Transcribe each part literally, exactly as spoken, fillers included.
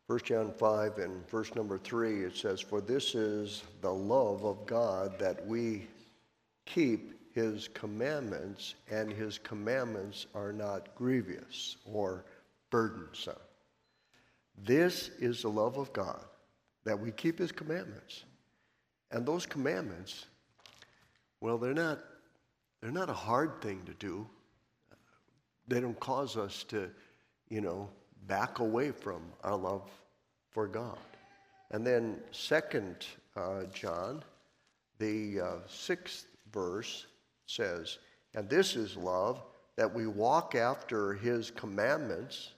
First John five and verse number three, it says, "For this is the love of God, that we keep his commandments, and his commandments are not grievous or burdensome." This is the love of God, that we keep his commandments. And those commandments, well, they're not, they're not a hard thing to do. They don't cause us to, you know, back away from our love for God. And then Second uh, John, the uh, sixth verse says, "And this is love, that we walk after his commandments.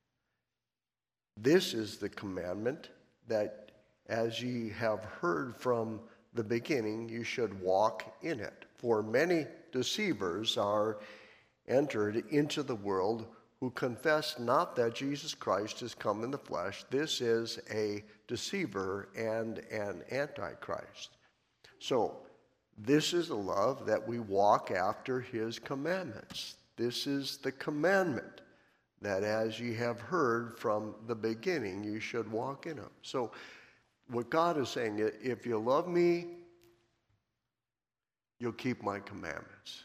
This is the commandment, that as ye have heard from the beginning, you should walk in it. For many deceivers are entered into the world, who confess not that Jesus Christ is come in the flesh. This is a deceiver and an antichrist." So, this is a love, that we walk after his commandments. This is the commandment, that as ye have heard from the beginning, you should walk in them. So, what God is saying, if you love me, you'll keep my commandments.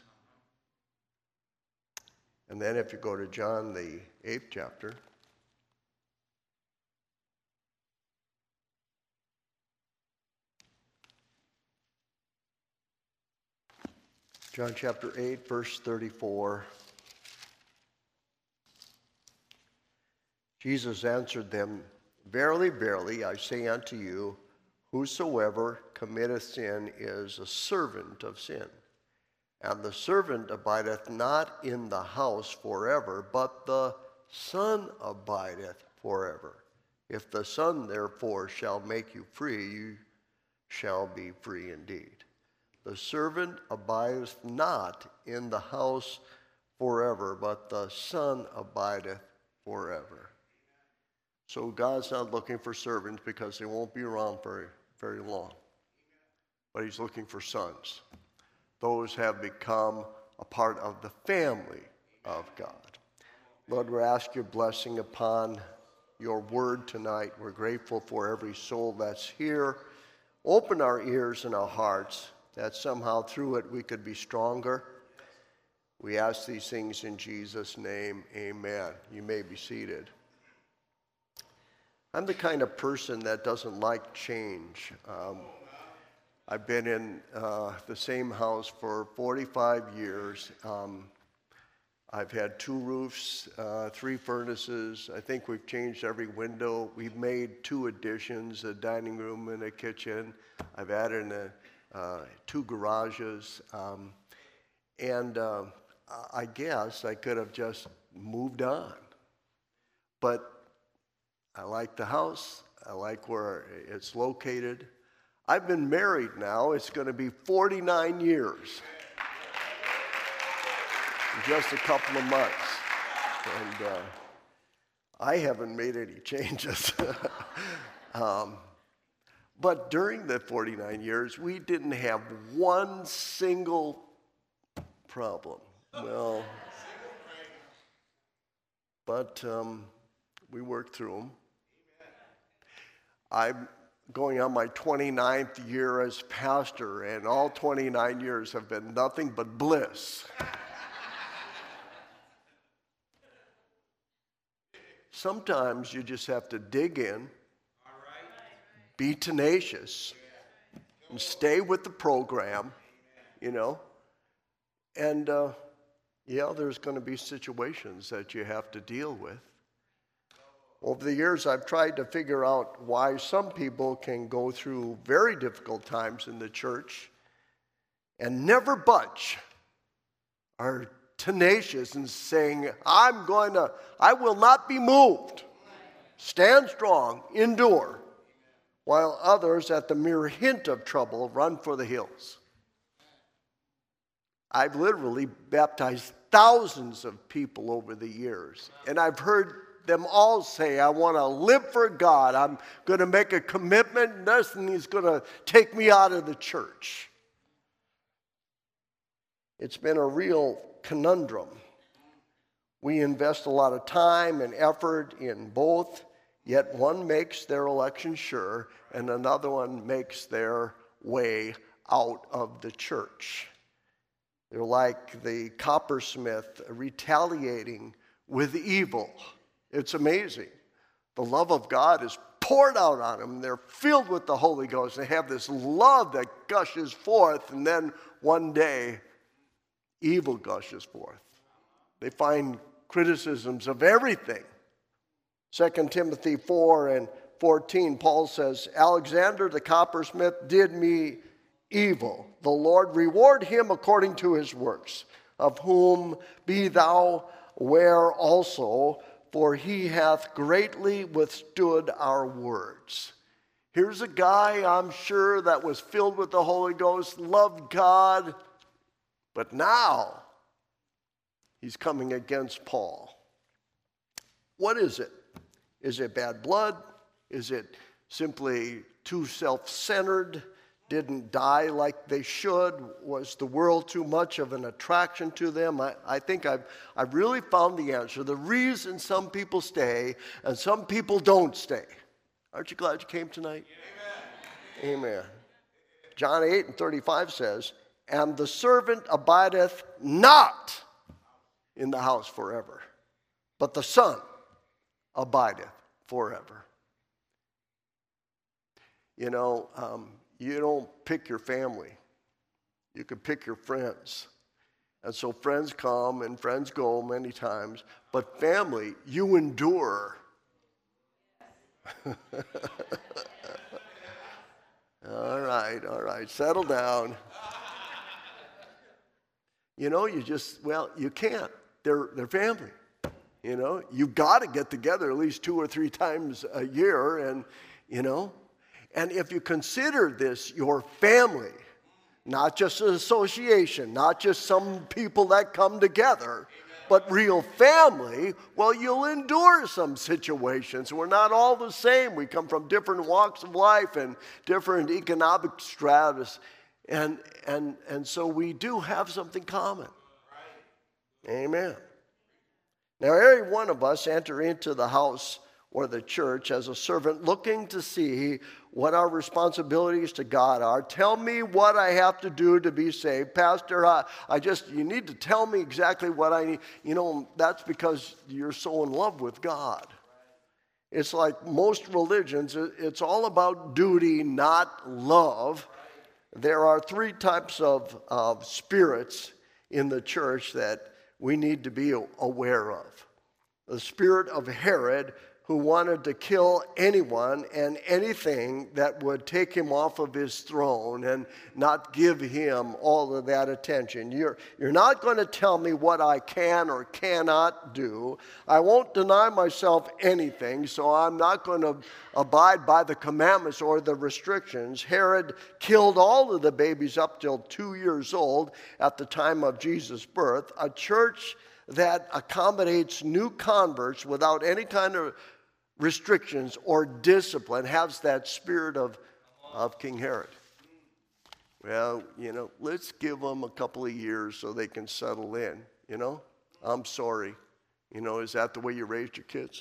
And then if you go to John, the eighth chapter, John chapter eight, verse thirty-four. Jesus answered them, "Verily, verily, I say unto you, whosoever committeth sin is a servant of sin. And the servant abideth not in the house forever, but the Son abideth forever. If the Son therefore shall make you free, you shall be free indeed. The servant abideth not in the house forever, but the Son abideth forever." So God's not looking for servants, because they won't be around very, very long. But he's looking for sons. Those have become a part of the family of God. Lord, we ask your blessing upon your word tonight. We're grateful for every soul that's here. Open our ears and our hearts, that somehow through it we could be stronger. We ask these things in Jesus' name. Amen. You may be seated. I'm the kind of person that doesn't like change. Um, I've been in uh, the same house for forty-five years. Um, I've had two roofs, uh, three furnaces. I think we've changed every window. We've made two additions, a dining room and a kitchen. I've added a, uh, two garages. Um, and uh, I guess I could have just moved on. But I like the house. I like where it's located. I've been married now. It's going to be forty-nine years. In just a couple of months. And uh, I haven't made any changes. um, but during the forty-nine years, we didn't have one single problem. Well, but um, we worked through them. I'm going on my twenty-ninth year as pastor, and all twenty-nine years have been nothing but bliss. Sometimes you just have to dig in, be tenacious, and stay with the program, you know. And, uh, yeah, there's going to be situations that you have to deal with. Over the years, I've tried to figure out why some people can go through very difficult times in the church and never budge, are tenacious in saying, I'm going to, I will not be moved. Stand strong, endure, while others at the mere hint of trouble run for the hills. I've literally baptized thousands of people over the years, and I've heard them all say, I want to live for God. I'm going to make a commitment. Nothing is going to take me out of the church. It's been a real conundrum. We invest a lot of time and effort in both, Yet one makes their election sure, and another one makes their way out of the church. They're like the coppersmith retaliating with evil. It's amazing. The love of God is poured out on them. They're filled with the Holy Ghost. They have this love that gushes forth, and then one day, evil gushes forth. They find criticisms of everything. Second Timothy four and fourteen, Paul says, Alexander the coppersmith did me evil. The Lord reward him according to his works, of whom be thou aware also, for he hath greatly withstood our words. Here's a guy, I'm sure, that was filled with the Holy Ghost, loved God, but now he's coming against Paul. What is it? Is it bad blood? Is it simply too self-centered? Didn't die like they should? Was the world too much of an attraction to them? I, I think I've, I've really found the answer. The reason some people stay and some people don't stay. Aren't you glad you came tonight? Amen. Amen. John eight and thirty-five says, and the servant abideth not in the house forever, but the Son abideth forever. You know, um, you don't pick your family. You can pick your friends. And so friends come and friends go many times, but family, you endure. All right, all right, settle down. You know, you just, well, you can't. They're, they're family. You know, you've got to get together at least two or three times a year, and, you know, and if you consider this your family, not just an association, not just some people that come together, but real family, well, you'll endure some situations. We're not all the same. We come from different walks of life and different economic stratus, and and and so we do have something common. Amen. Now, every one of us enter into the house or the church as a servant looking to see what our responsibilities to God are. Tell me what I have to do to be saved. Pastor, I, I just, you need to tell me exactly what I need. You know, that's because you're so in love with God. It's like most religions, it's all about duty, not love. There are three types of, of spirits in the church that we need to be aware of. The spirit of Herod, who wanted to kill anyone and anything that would take him off of his throne and not give him all of that attention. You're, you're not going to tell me what I can or cannot do. I won't deny myself anything, so I'm not going to abide by the commandments or the restrictions. Herod killed all of the babies up till two years old at the time of Jesus' birth. A church that accommodates new converts without any kind of restrictions or discipline has that spirit of, of King Herod. Well, you know, let's give them a couple of years so they can settle in, you know. I'm sorry. You know, is that the way you raised your kids?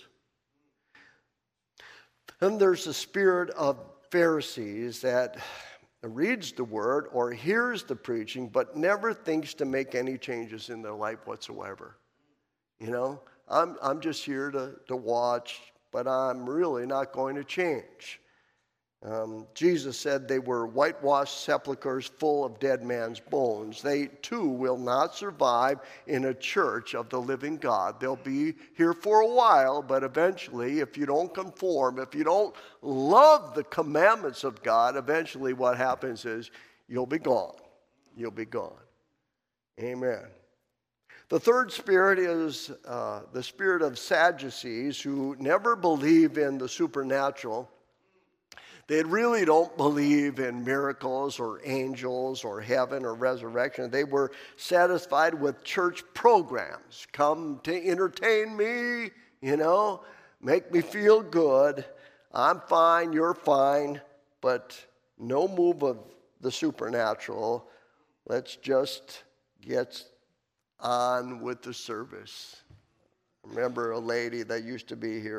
Then there's the spirit of Pharisees that reads the word or hears the preaching but never thinks to make any changes in their life whatsoever. You know, I'm, I'm just here to, to watch, but I'm really not going to change. Um, Jesus said they were whitewashed sepulchres full of dead man's bones. They too will not survive in a church of the living God. They'll be here for a while, but eventually, if you don't conform, if you don't love the commandments of God, eventually what happens is you'll be gone. You'll be gone. Amen. The third spirit is uh, the spirit of Sadducees, who never believe in the supernatural. They really don't believe in miracles or angels or heaven or resurrection. They were satisfied with church programs. Come to entertain me, you know, make me feel good. I'm fine, you're fine, but no move of the supernatural. Let's just get on with the service. I remember a lady that used to be here.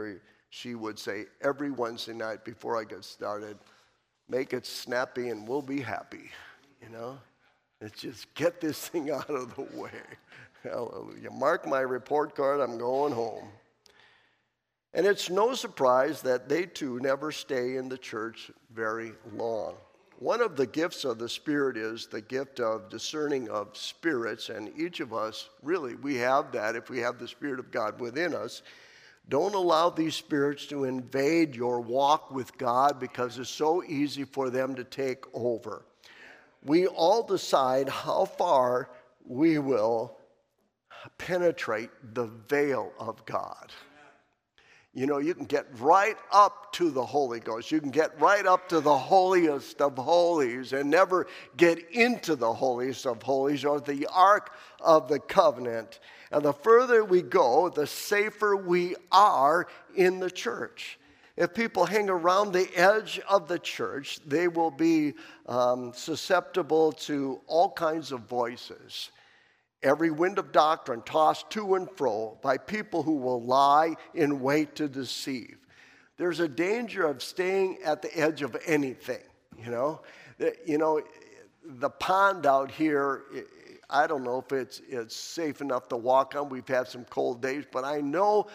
she would say every Wednesday night before I get started, make it snappy and we'll be happy, you know? Let's just get this thing out of the way. Hallelujah. Mark my report card, I'm going home. And it's no surprise that they too never stay in the church very long. One of the gifts of the Spirit is the gift of discerning of spirits, and each of us, really, we have that if we have the Spirit of God within us. Don't allow these spirits to invade your walk with God because it's so easy for them to take over. We all decide how far we will penetrate the veil of God. You know, you can get right up to the Holy Ghost. You can get right up to the holiest of holies and never get into the holiest of holies or the Ark of the Covenant. And the further we go, the safer we are in the church. If people hang around the edge of the church, they will be um, susceptible to all kinds of voices. Every wind of doctrine tossed to and fro by people who will lie in wait to deceive. There's a danger of staying at the edge of anything, you know. You know, the pond out here, I don't know if it's, it's safe enough to walk on. We've had some cold days, but I know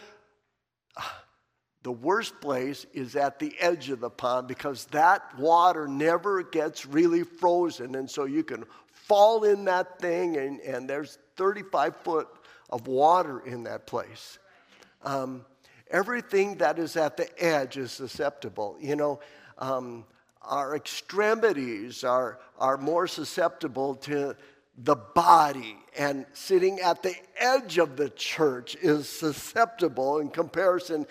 the worst place is at the edge of the pond because that water never gets really frozen. And so you can fall in that thing and, and there's thirty-five foot of water in that place. Um, everything that is at the edge is susceptible. You know, um, our extremities are, are more susceptible to the body, and sitting at the edge of the church is susceptible in comparison.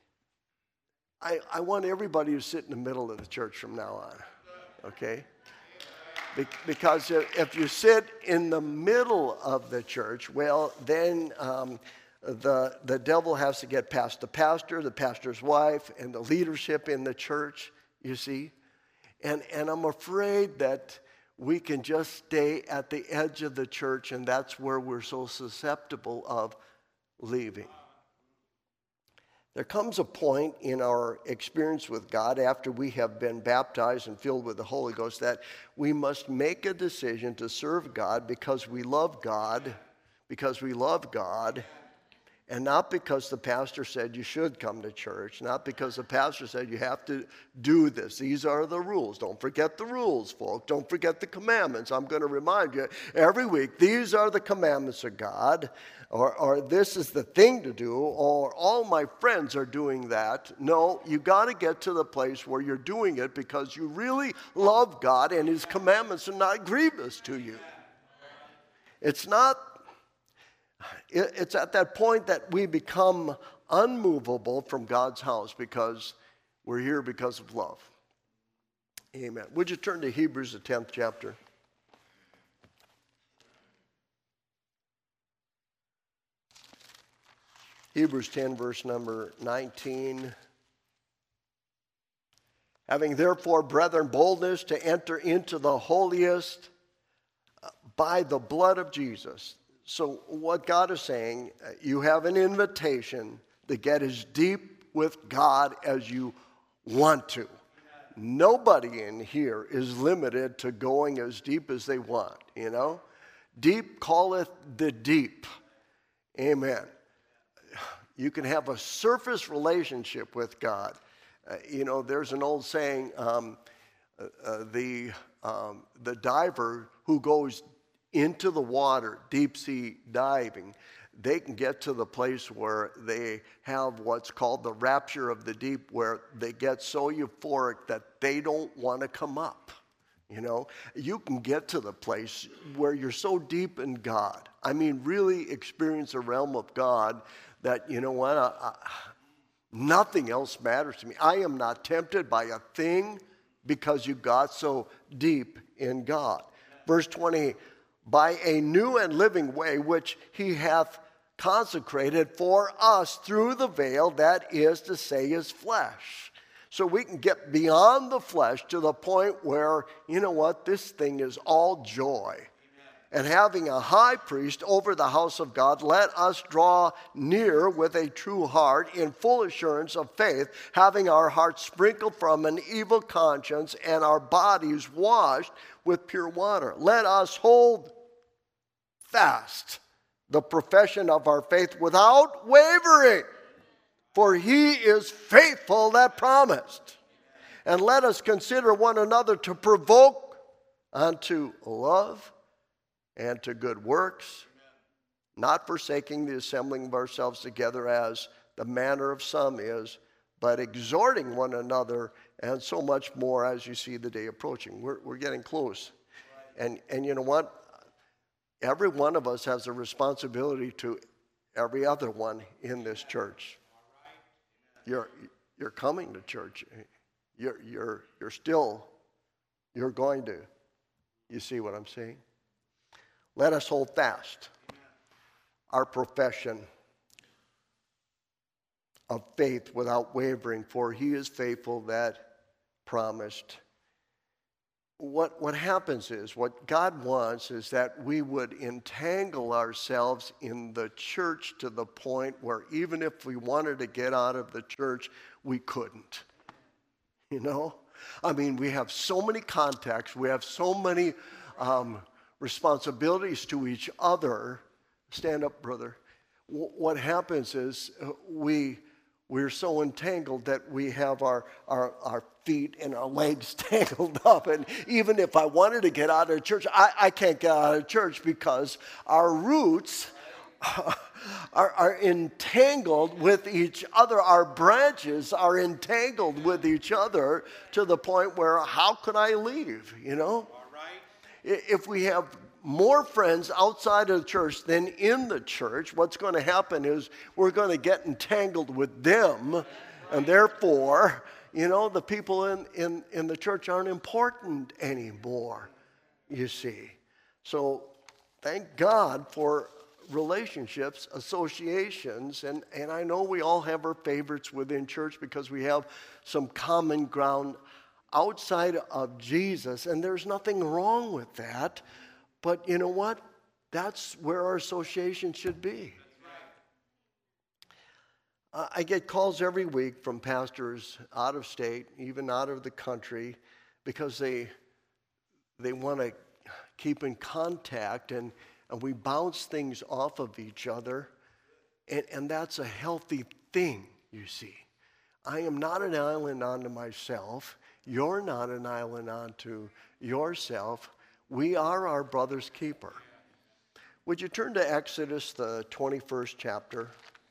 I, I want everybody to sit in the middle of the church from now on, okay? Be- because if you sit in the middle of the church, well, then um, the, the devil has to get past the pastor, the pastor's wife, and the leadership in the church, you see? And, and I'm afraid that we can just stay at the edge of the church, and that's where we're so susceptible of leaving. There comes a point in our experience with God after we have been baptized and filled with the Holy Ghost that we must make a decision to serve God because we love God, because we love God, and not because the pastor said you should come to church, not because the pastor said you have to do this. These are the rules. Don't forget the rules, folks. Don't forget the commandments. I'm going to remind you every week, these are the commandments of God, or, or this is the thing to do, or all my friends are doing that. No, you got to get to the place where you're doing it because you really love God and His commandments are not grievous to you. It's not It's at that point that we become unmovable from God's house because we're here because of love. Amen. Would you turn to Hebrews, the tenth chapter? Hebrews ten, verse number nineteen. Having therefore, brethren, boldness to enter into the holiest by the blood of Jesus. So what God is saying, you have an invitation to get as deep with God as you want to. Nobody in here is limited to going as deep as they want, you know. Deep calleth the deep. Amen. You can have a surface relationship with God. Uh, you know, there's an old saying, um, uh, uh, the, um, the diver who goes into the water, deep sea diving, they can get to the place where they have what's called the rapture of the deep, where they get so euphoric that they don't want to come up. You know, you can get to the place where you're so deep in God. I mean, really experience the realm of God that, you know what, I, I, nothing else matters to me. I am not tempted by a thing because you got so deep in God. Verse twenty, by a new and living way which He hath consecrated for us through the veil, that is to say, His flesh. So we can get beyond the flesh to the point where, you know what, this thing is all joy. And having a high priest over the house of God, let us draw near with a true heart in full assurance of faith, having our hearts sprinkled from an evil conscience and our bodies washed with pure water. Let us hold fast the profession of our faith without wavering, for he is faithful that promised. And let us consider one another to provoke unto love and to good works, not forsaking the assembling of ourselves together as the manner of some is, but exhorting one another, and so much more as you see the day approaching. We're, we're getting close. And, and you know what? Every one of us has a responsibility to every other one in this church. You're, you're coming to church. You're, you're, you're still, you're going to. You see what I'm saying? Let us hold fast our profession of faith without wavering, for he is faithful that promised. What, what happens is, what God wants is that we would entangle ourselves in the church to the point where even if we wanted to get out of the church, we couldn't. You know? I mean, we have so many contacts, we have so many um, responsibilities to each other. Stand up, brother. W- what happens is uh, we, we're so entangled that we have our, our, our feet and our legs tangled up. And even if I wanted to get out of church, I, I can't get out of church because our roots are, are entangled with each other. Our branches are entangled with each other to the point where how could I leave, you know? If we have more friends outside of the church than in the church, what's going to happen is we're going to get entangled with them, and therefore, you know, the people in, in, in the church aren't important anymore, you see. So thank God for relationships, associations, and, and I know we all have our favorites within church because we have some common ground outside of Jesus, and there's nothing wrong with that. But you know what? That's where our association should be. Uh, I get calls every week from pastors out of state, even out of the country, because they they want to keep in contact, and, and we bounce things off of each other, and, and that's a healthy thing, you see. I am not an island unto myself. You're not an island unto yourself. We are our brother's keeper. Would you turn to Exodus, the twenty-first chapter?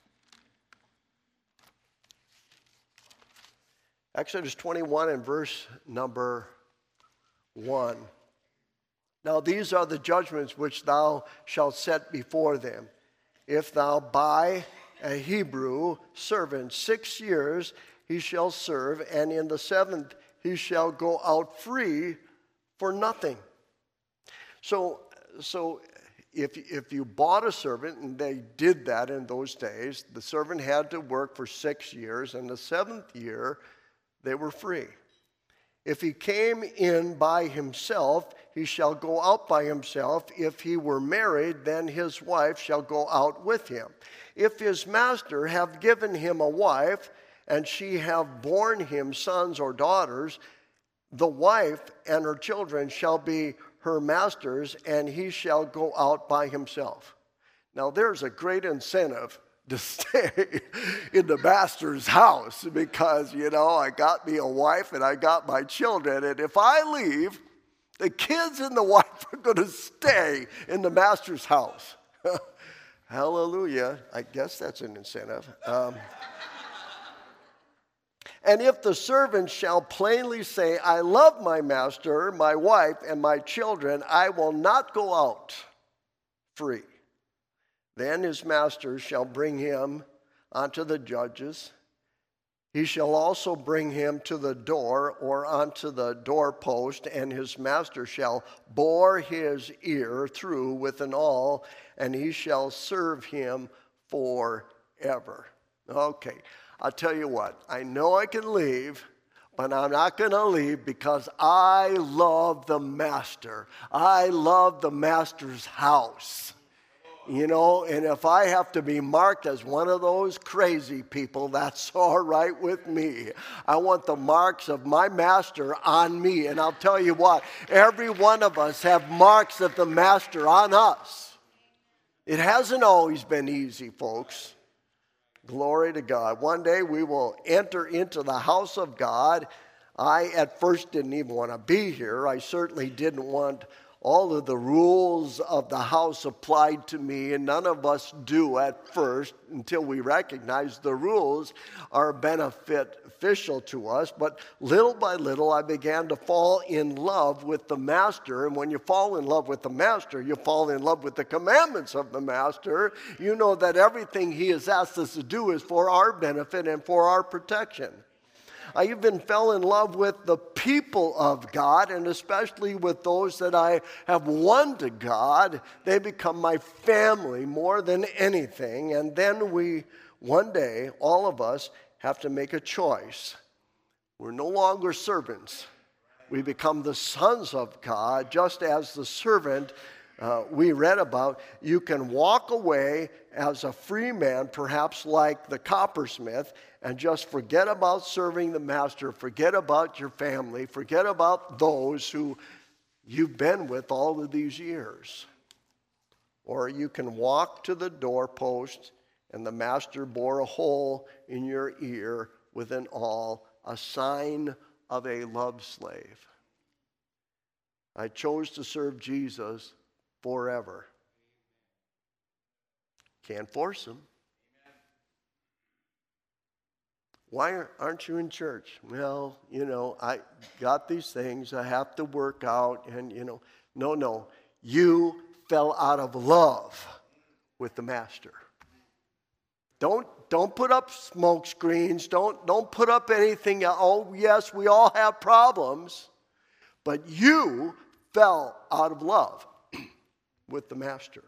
Exodus twenty-one and verse number one. Now these are the judgments which thou shalt set before them. If thou buy a Hebrew servant six years, he shall serve, and in the seventh he shall go out free for nothing. So, so if, if you bought a servant, and they did that in those days, the servant had to work for six years, and the seventh year, they were free. If he came in by himself, he shall go out by himself. If he were married, then his wife shall go out with him. If his master have given him a wife, and she have borne him sons or daughters, the wife and her children shall be her master's, and he shall go out by himself. Now there's a great incentive to stay in the master's house because, you know, I got me a wife and I got my children, and if I leave, the kids and the wife are going to stay in the master's house. Hallelujah. I guess that's an incentive. Um, And if the servant shall plainly say, I love my master, my wife, and my children, I will not go out free. Then his master shall bring him unto the judges. He shall also bring him to the door or unto the doorpost, and his master shall bore his ear through with an awl, and he shall serve him forever. Okay. I'll tell you what, I know I can leave, but I'm not going to leave because I love the master. I love the master's house. You know, and if I have to be marked as one of those crazy people, that's all right with me. I want the marks of my master on me. And I'll tell you what, every one of us have marks of the master on us. It hasn't always been easy, folks. Glory to God. One day we will enter into the house of God. I at first didn't even want to be here. I certainly didn't want all of the rules of the house applied to me, and none of us do at first until we recognize the rules are beneficial to us. But little by little, I began to fall in love with the master. And when you fall in love with the master, you fall in love with the commandments of the master. You know that everything he has asked us to do is for our benefit and for our protection. I even fell in love with the people of God, and especially with those that I have won to God. They become my family more than anything. And then we, one day, all of us have to make a choice. We're no longer servants. We become the sons of God, just as the servant uh, we read about. You can walk away as a free man, perhaps like the coppersmith, and just forget about serving the master, forget about your family, forget about those who you've been with all of these years. Or you can walk to the doorpost and the master bore a hole in your ear with an awl, a sign of a love slave. I chose to serve Jesus forever. Can't force him. Why aren't you in church? Well, you know, I got these things I have to work out, and, you know, no, no. You fell out of love with the master. Don't, don't put up smoke screens. Don't, don't put up anything. Oh, yes, we all have problems, but you fell out of love with the master.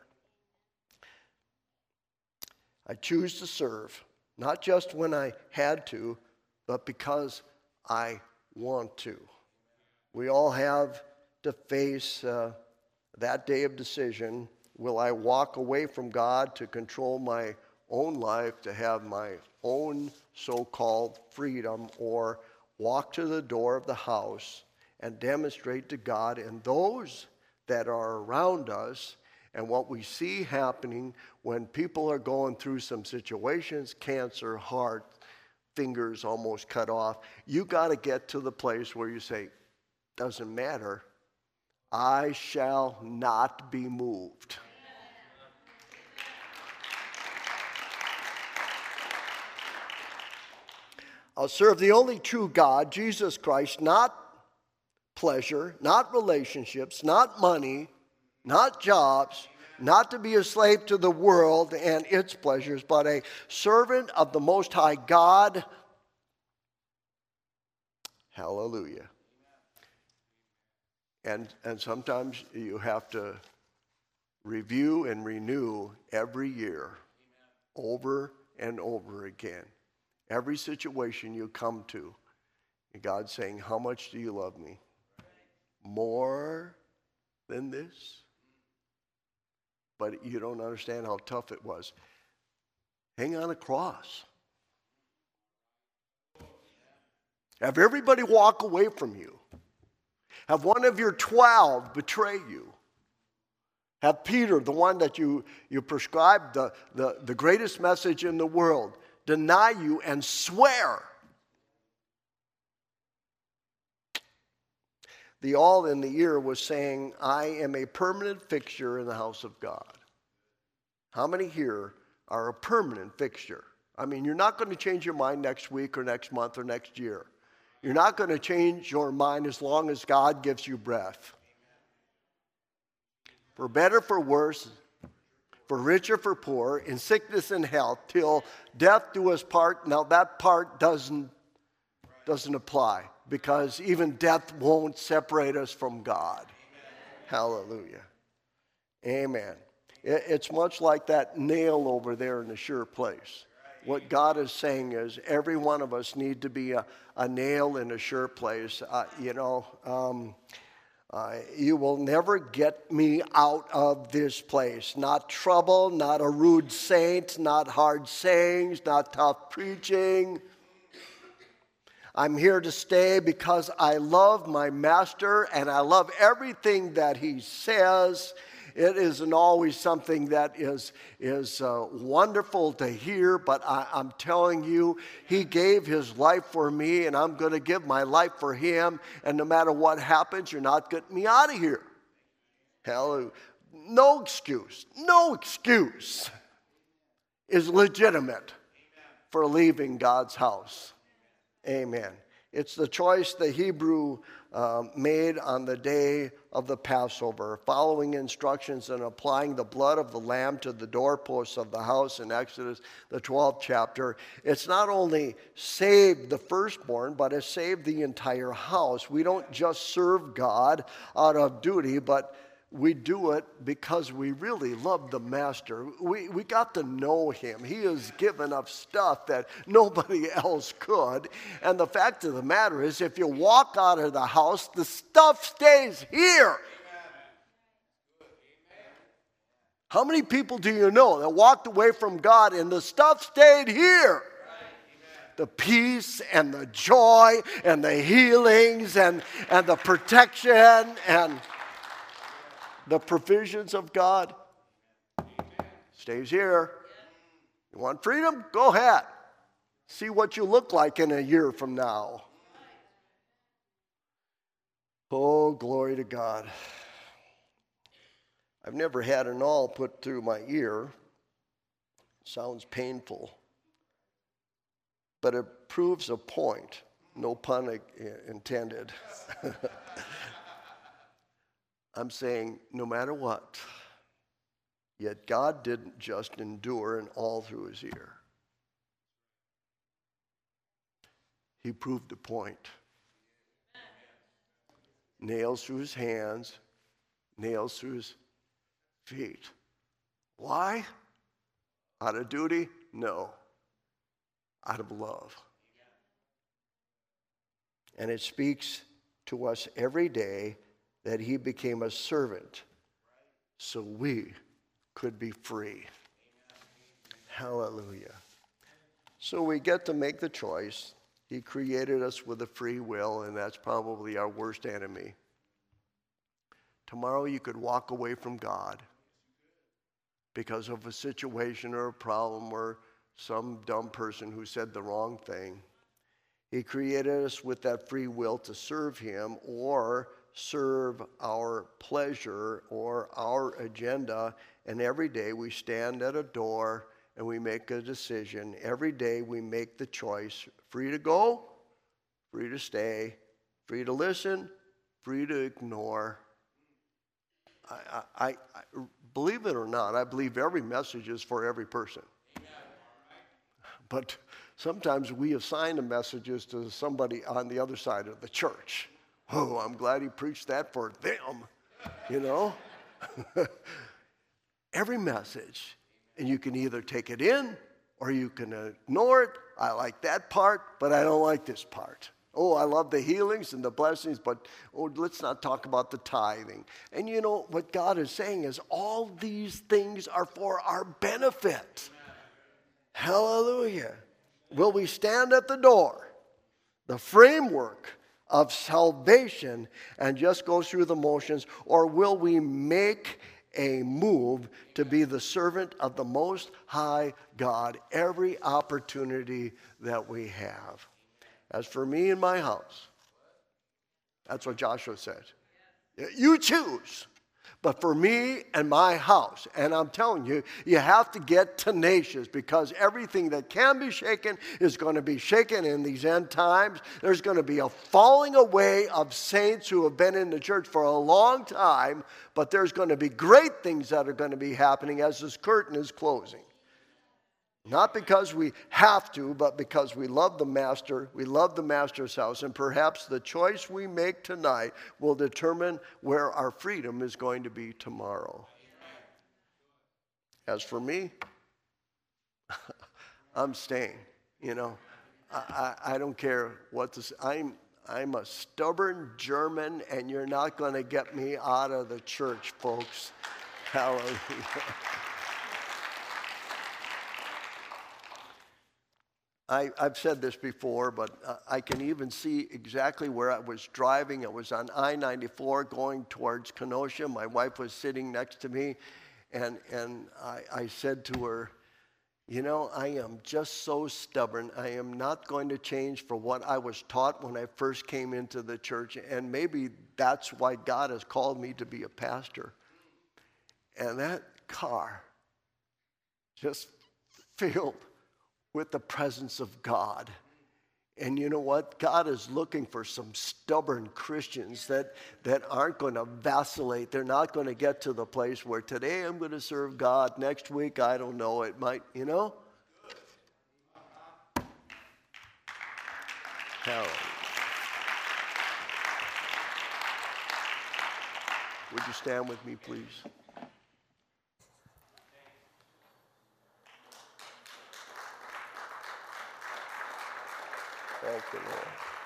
I choose to serve. Not just when I had to, but because I want to. We all have to face uh, that day of decision. Will I walk away from God to control my own life, to have my own so-called freedom, or walk to the door of the house and demonstrate to God and those that are around us? And what we see happening when people are going through some situations, cancer, heart, fingers almost cut off, you got to get to the place where you say, doesn't matter, I shall not be moved. I'll serve the only true God, Jesus Christ, not pleasure, not relationships, not money, not jobs, not to be a slave to the world and its pleasures, but a servant of the Most High God. Hallelujah. And, and sometimes you have to review and renew every year, over and over again. Every situation you come to, and God's saying, how much do you love me? More than this? But you don't understand how tough it was. Hang on a cross. Have everybody walk away from you. Have one of your twelve betray you. Have Peter, the one that you, you prescribed the, the, the greatest message in the world, deny you and swear. The all in the ear was saying, I am a permanent fixture in the house of God. How many here are a permanent fixture? I mean, you're not going to change your mind next week or next month or next year. You're not going to change your mind as long as God gives you breath. For better, for worse, for richer, for poor, in sickness and health, till death do us part. Now that part doesn't, doesn't apply, because even death won't separate us from God. Amen. Hallelujah. Amen. It, it's much like that nail over there in the sure place. What God is saying is every one of us need to be a, a nail in a sure place. Uh, you know, um, uh, you will never get me out of this place. Not trouble, not a rude saint, not hard sayings, not tough preaching. I'm here to stay because I love my master and I love everything that he says. It isn't always something that is, is uh, wonderful to hear, but I, I'm telling you, he gave his life for me, and I'm going to give my life for him, and no matter what happens, you're not getting me out of here. Hallelujah. No excuse, no excuse is legitimate for leaving God's house. Amen. It's the choice the Hebrew uh, made on the day of the Passover, following instructions and applying the blood of the lamb to the doorposts of the house in Exodus, the twelfth chapter. It's not only saved the firstborn, but it saved the entire house. We don't just serve God out of duty, but we do it because we really love the master. We, we got to know him. He has given us stuff that nobody else could. And the fact of the matter is, if you walk out of the house, the stuff stays here. How many people do you know that walked away from God and the stuff stayed here? The peace and the joy and the healings and, and the protection and the provisions of God stays here. You want freedom? Go ahead. See what you look like in a year from now. Oh, glory to God. I've never had an awl put through my ear. Sounds painful. But it proves a point. No pun intended. I'm saying no matter what, yet God didn't just endure an awl through his ear. He proved a point. Nails through his hands, nails through his feet. Why? Out of duty? No. Out of love. And it speaks to us every day that he became a servant so we could be free. Hallelujah. So we get to make the choice. He created us with a free will, and that's probably our worst enemy. Tomorrow you could walk away from God because of a situation or a problem or some dumb person who said the wrong thing. He created us with that free will to serve him or serve our pleasure or our agenda. And every day we stand at a door and we make a decision. Every day we make the choice, free to go, free to stay, free to listen, free to ignore. I, I, I believe it or not, I believe every message is for every person. But sometimes we assign the messages to somebody on the other side of the church. Oh, I'm glad he preached that for them, you know. Every message, and you can either take it in or you can ignore it. I like that part, but I don't like this part. Oh, I love the healings and the blessings, but oh, let's not talk about the tithing. And you know, what God is saying is all these things are for our benefit. Hallelujah. Will we stand at the door, the framework of salvation, and just go through the motions, or will we make a move to be the servant of the Most High God every opportunity that we have? As for me and my house, that's what Joshua said. You choose. But for me and my house, and I'm telling you, you have to get tenacious because everything that can be shaken is going to be shaken in these end times. There's going to be a falling away of saints who have been in the church for a long time, but there's going to be great things that are going to be happening as this curtain is closing. Not because we have to, but because we love the Master, we love the Master's house, and perhaps the choice we make tonight will determine where our freedom is going to be tomorrow. As for me, I'm staying, you know. I, I, I don't care what this, I'm, I'm a stubborn German, and you're not going to get me out of the church, folks. Hallelujah. I, I've said this before, but uh, I can even see exactly where I was driving. It was on I ninety-four going towards Kenosha. My wife was sitting next to me, and, and I, I said to her, you know, I am just so stubborn. I am not going to change for what I was taught when I first came into the church, and maybe that's why God has called me to be a pastor. And that car just filled with the presence of God. And you know what? God is looking for some stubborn Christians that, that aren't going to vacillate. They're not going to get to the place where today I'm going to serve God. Next week, I don't know. It might, you know? Hallelujah. Would you stand with me, please? Thank you, Lord.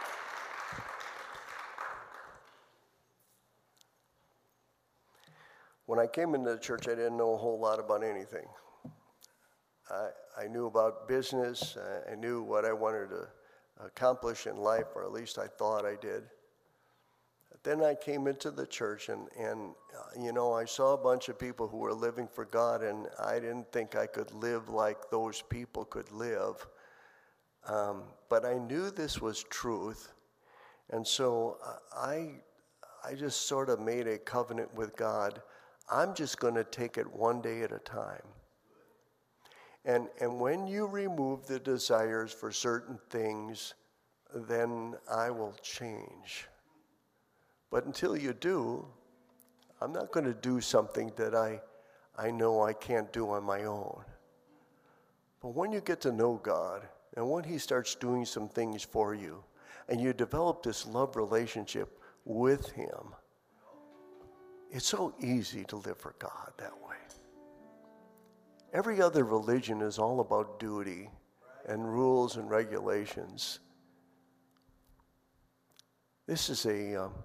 When I came into the church, I didn't know a whole lot about anything. I, I knew about business. I knew what I wanted to accomplish in life, or at least I thought I did. But then I came into the church, and, and uh, you know, I saw a bunch of people who were living for God, and I didn't think I could live like those people could live. Um, but I knew this was truth, and so I, I just sort of made a covenant with God. I'm just going to take it one day at a time. And and when you remove the desires for certain things, then I will change. But until you do, I'm not going to do something that I, I know I can't do on my own. But when you get to know God, and when he starts doing some things for you, and you develop this love relationship with him, it's so easy to live for God that way. Every other religion is all about duty and rules and regulations. This is a um,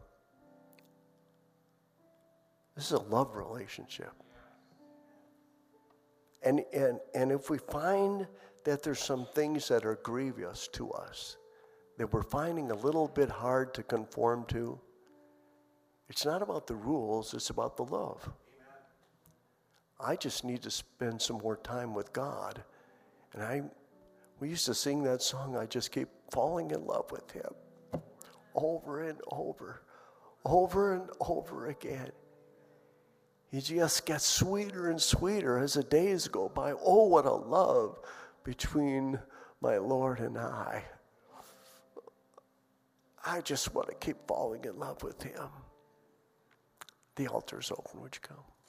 this is a love relationship. And and and if we find that there's some things that are grievous to us, that we're finding a little bit hard to conform to, it's not about the rules, it's about the love. Amen. I just need to spend some more time with God. And I, we used to sing that song, I just keep falling in love with him. Over and over, over and over again. He just gets sweeter and sweeter as the days go by. Oh, what a love between my Lord and I. I just want to keep falling in love with him. The altar's open. Would you come?